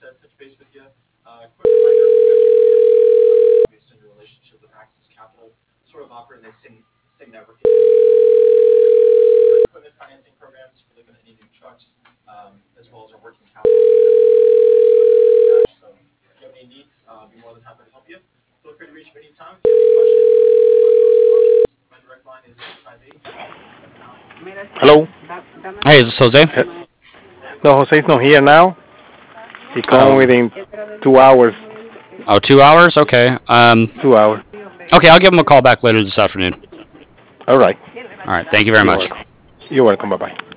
said, touch base with you. Quick reminder, based on your relationship with Access Capital, sort of offering the same networking equipment financing programs for looking at any new trucks, as well as our working capital. So if you have any needs, I'll be more than happy to help you. Feel free to reach me anytime if you have any questions. My direct line is 858. Hello? Hey, is this Jose? No, Jose's not here now. He come Oh, within 2 hours. oh, 2 hours? Okay. 2 hours. Okay, I'll give him a call back later this afternoon. All right. All right. Thank you very You're much. welcome. You're welcome. Bye-bye.